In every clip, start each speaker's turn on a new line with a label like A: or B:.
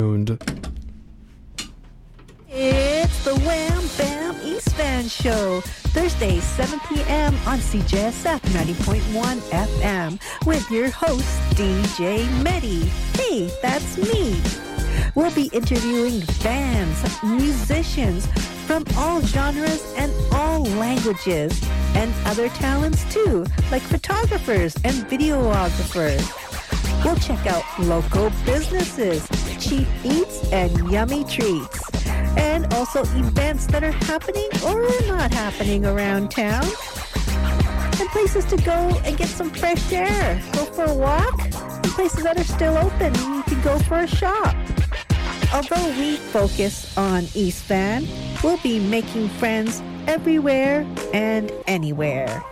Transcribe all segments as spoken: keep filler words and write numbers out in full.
A: It's the Wham Bam East Van Show, Thursdays, seven p.m. on C J S F ninety point one F M with your host, D J Medi. Hey, that's me. We'll be interviewing bands, musicians from all genres and all languages, and other talents too, like photographers and videographers. We'll check out local businesses, cheap eats, and yummy treats. And also events that are happening or not happening around town. And places to go and get some fresh air. Go for a walk. And places that are still open. You can go for a shop. Although we focus on East Van, we'll be making friends everywhere and anywhere.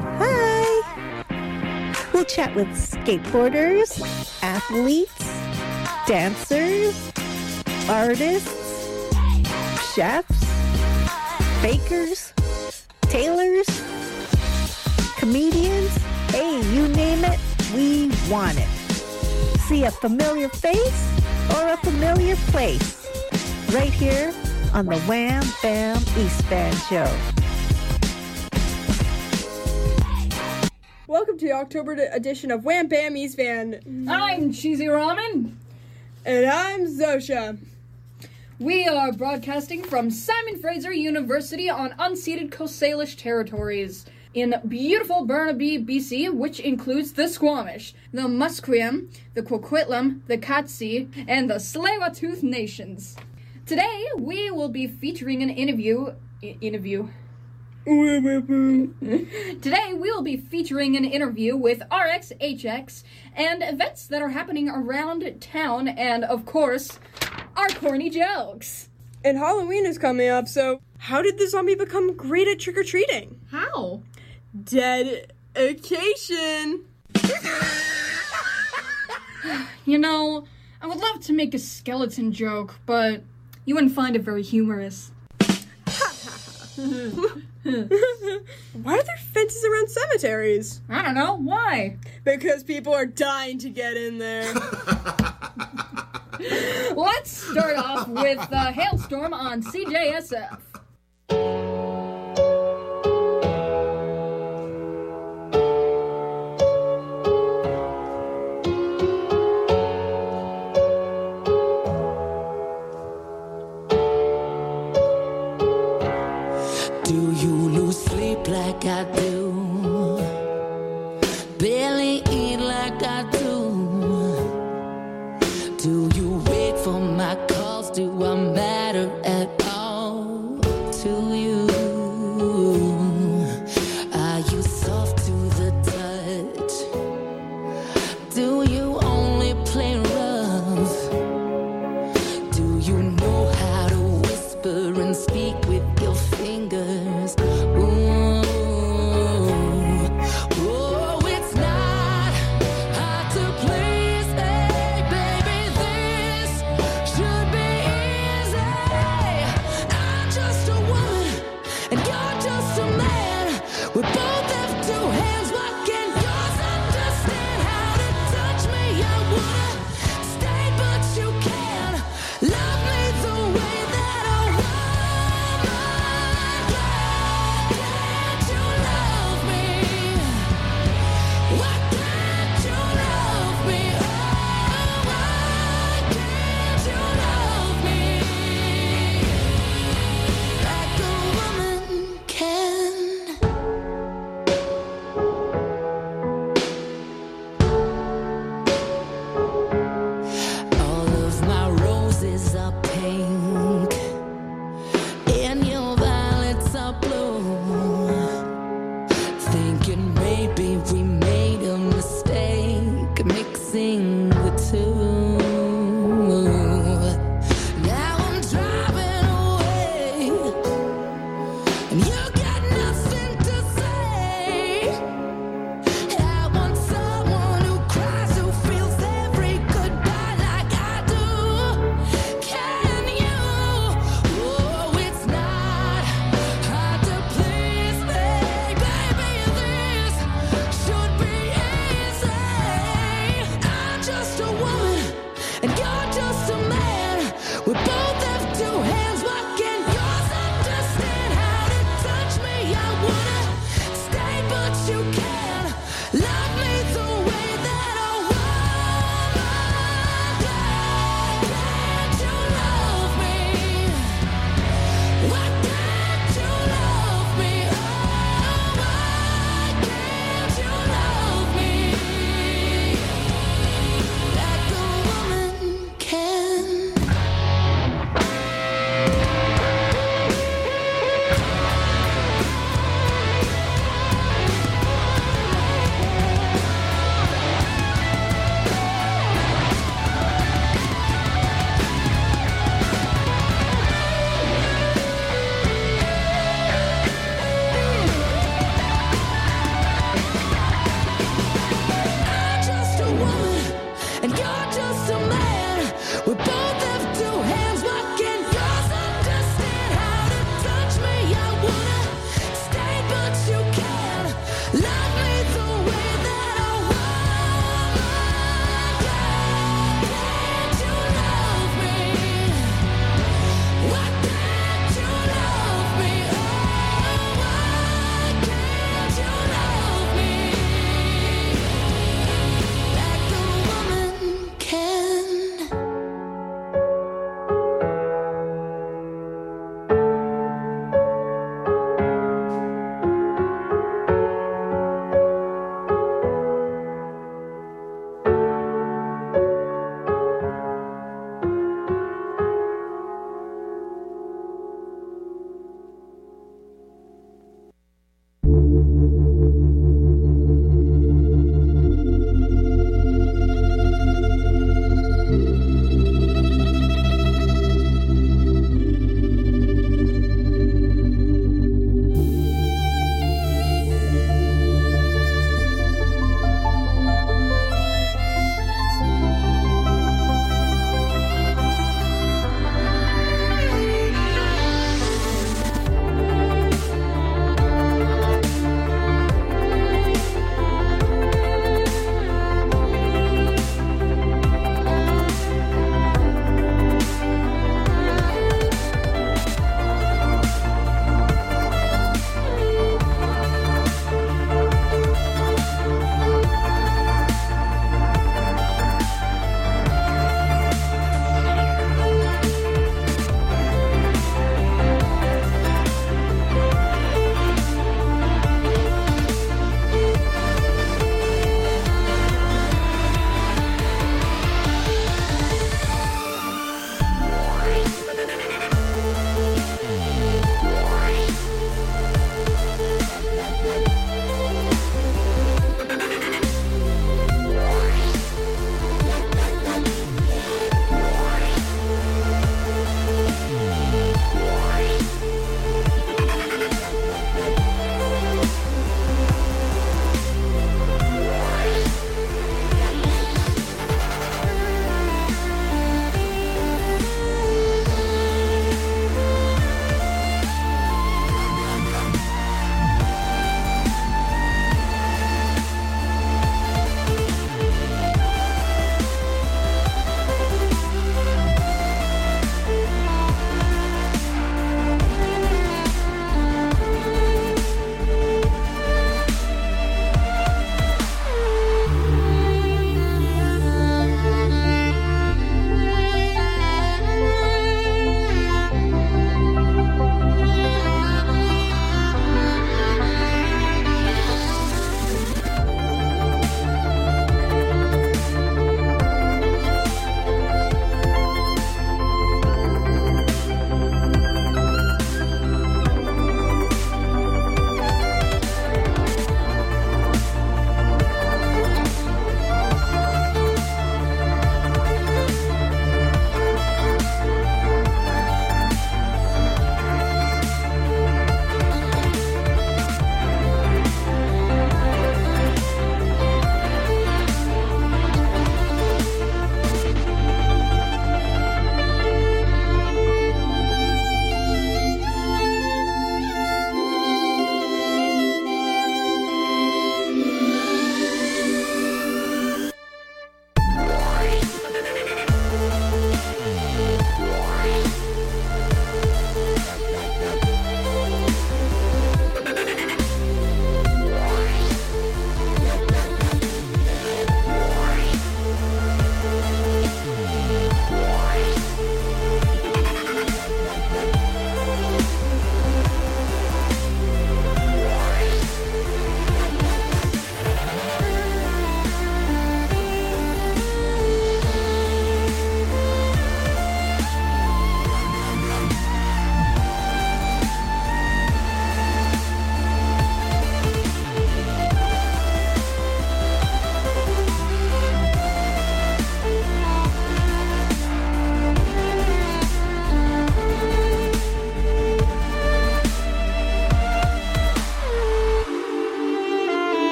A: Hi! We'll chat with skateboarders, athletes, dancers, artists, chefs, bakers, tailors, comedians, hey, you name it, we want it. See a familiar face or a familiar place right here on the Wham Bam East Van Show.
B: Welcome to the October edition of Wham Bam East Van.
C: I'm Cheesy Ramen.
B: And I'm Zosha.
C: We are broadcasting from Simon Fraser University on unceded Coast Salish territories in beautiful Burnaby, B C, which includes the Squamish, the Musqueam, the Coquitlam, the Katsi, and the Tsleil-Waututh nations. Today, we will be featuring an interview... I- interview... Today, we will be featuring an interview with R X H X and events that are happening around town and, of course, our corny jokes.
B: And Halloween is coming up, so how did the zombie become great at trick-or-treating?
C: How?
B: Dedication.
C: You know, I would love to make a skeleton joke, but you wouldn't find it very humorous.
B: Why are there fences around cemeteries?
C: I don't know. Why?
B: Because people are dying to get in there.
C: Let's start off with the hailstorm on C J S F.
D: Do you lose sleep like I do? Barely eat like I do? Do you wait for my calls? Do I matter at all to you? Are you soft to the touch? Do you only play rough? Do you know how to whisper and speak with your fingers? Ooh, oh, it's not hard to please. Hey, baby, this should be easy. We both have two hands. Why can't yours understand how to touch me? I wanna stay, but you can't love me the way that I want. Can't you love me? Why can't you love me? Oh, why can't you love me like a woman can?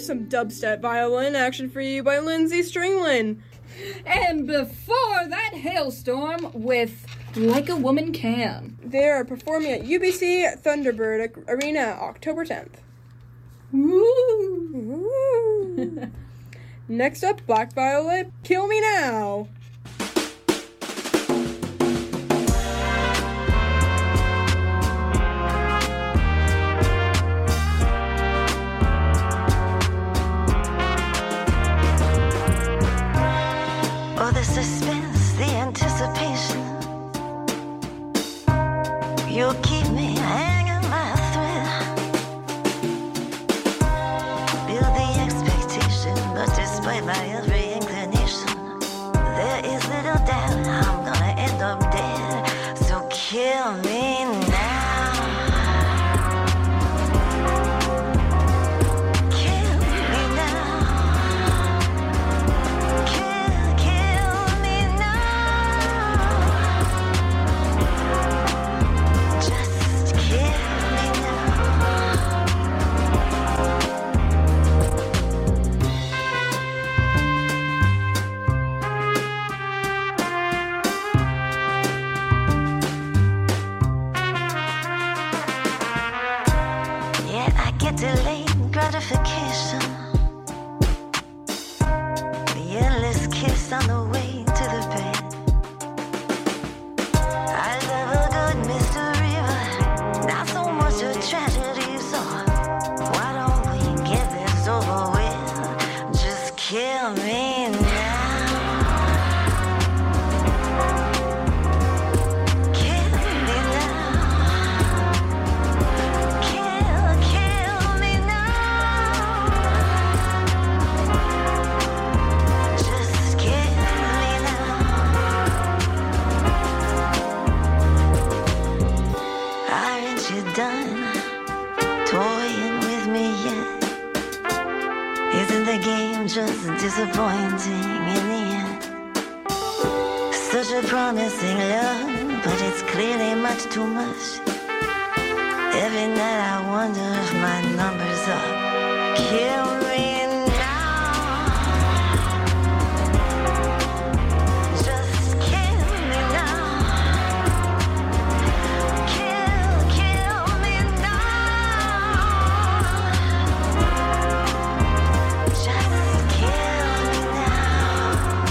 B: here's some dubstep violin action for you by Lindsay Stringland.
C: And before that, Hailstorm with Like a Woman Can.
B: They are performing at U B C Thunderbird Arena October tenth.
C: Woo!
B: Ooh. Next up, Black Violet, Kill Me Now.
E: Oh, the suspense, the anticipation. You'll keep me hanging my thread. Build the expectation, but despite my every inclination, there is little doubt I'm gonna end up dead. So kill me now. Kill me now. Kill, kill me now. Just kill me now. Yet I get delayed gratification. The endless kiss on the way to the bed. I love a good mystery, but not so much a tragedy. So why don't we get this over with? Just kill me now. Kill me now. Kill, kill me now. Just kill me now. Aren't you done toying with me yet? Isn't the game just disappointing in the end? Such a promising love, but it's clearly much too much. Every night I wonder if my number's up. Kill me now. Just kill me now. Kill, kill me now. Just kill me now.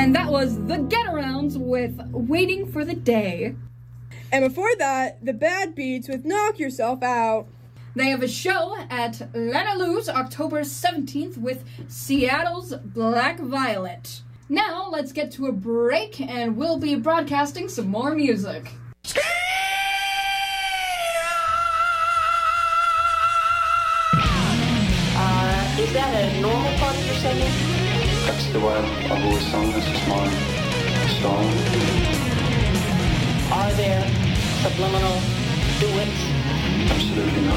C: And that was The Get-Arounds with Waiting for the Day.
B: And before that, The Bad Beats with Knock Yourself Out.
C: They have a show at Lana Lou's October seventeenth with Seattle's Black Violet. Now, let's get to a break, and we'll be broadcasting some more music.
F: Uh, is that a normal part of your singing?
G: That's the way I've, I've always sung. This is my style.
F: Are there subliminal duets?
G: Absolutely not.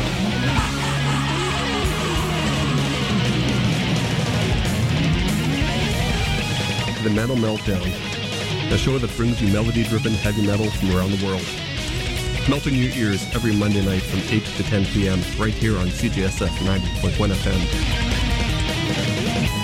H: The Metal Meltdown, a show that brings you melody-driven heavy metal from around the world. Melting your ears every Monday night from eight to ten p.m. right here on C J S F ninety point one F M.